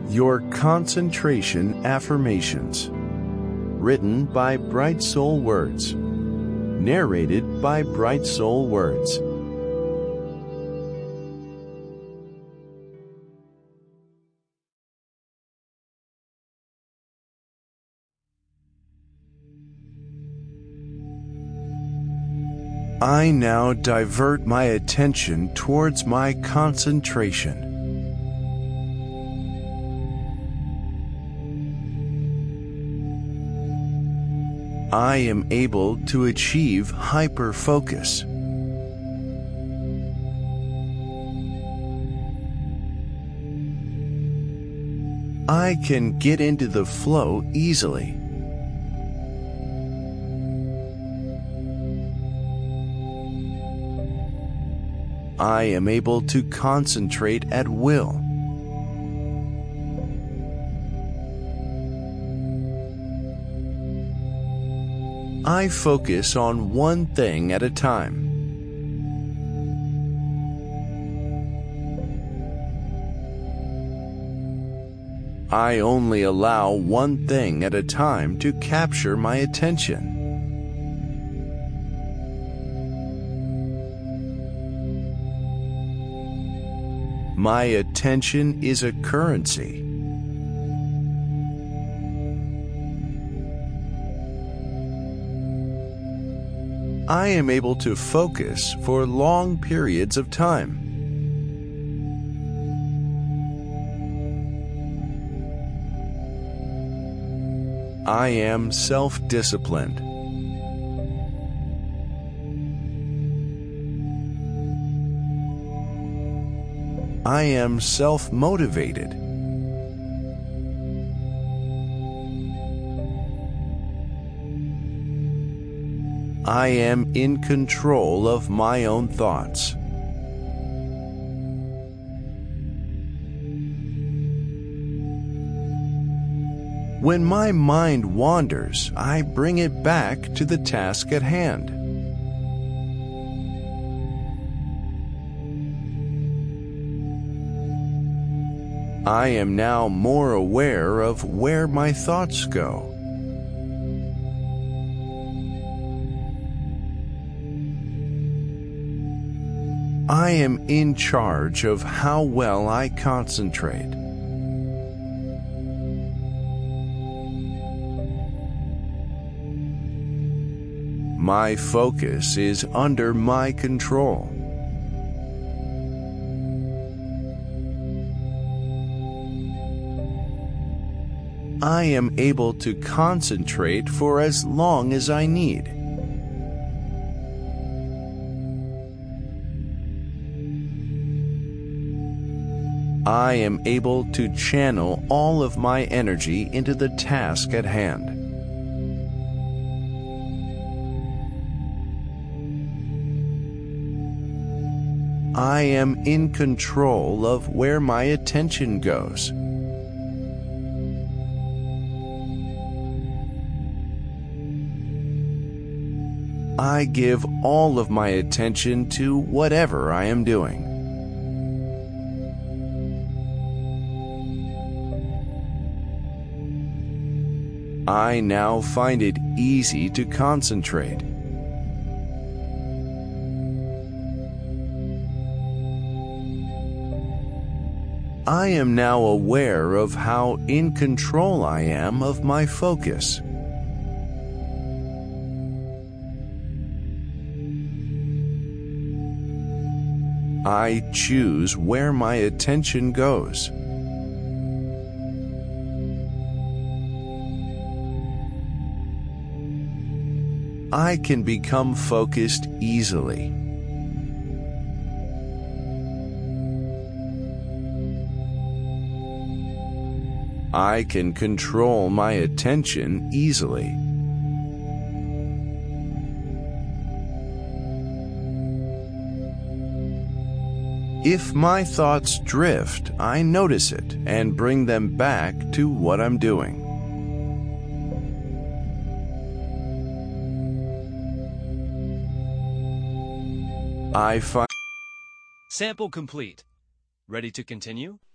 Your Concentration Affirmations. Written by Bright Soul Words. Narrated by Bright Soul Words. I now divert my attention towards my concentration. I am able to achieve hyper-focus. I can get into the flow easily. I am able to concentrate at will. I focus on one thing at a time. I only allow one thing at a time to capture my attention. My attention is a currency. I am able to focus for long periods of time. I am self-disciplined. I am self-motivated. I am in control of my own thoughts. When my mind wanders, I bring it back to the task at hand. I am now more aware of where my thoughts go. I am in charge of how well I concentrate. My focus is under my control. I am able to concentrate for as long as I need. I am able to channel all of my energy into the task at hand. I am in control of where my attention goes. I give all of my attention to whatever I am doing. I now find it easy to concentrate. I am now aware of how in control I am of my focus. I choose where my attention goes. I can become focused easily. I can control my attention easily. If my thoughts drift, I notice it and bring them back to what I'm doing. I find Sample complete. Ready to continue?